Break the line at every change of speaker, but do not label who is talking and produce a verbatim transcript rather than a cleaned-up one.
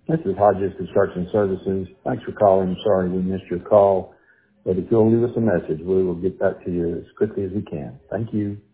This is Hodges Construction Services. Thanks for calling. Sorry we missed your call, but if you'll leave us a message, we will get back to you as quickly as we can. Thank you.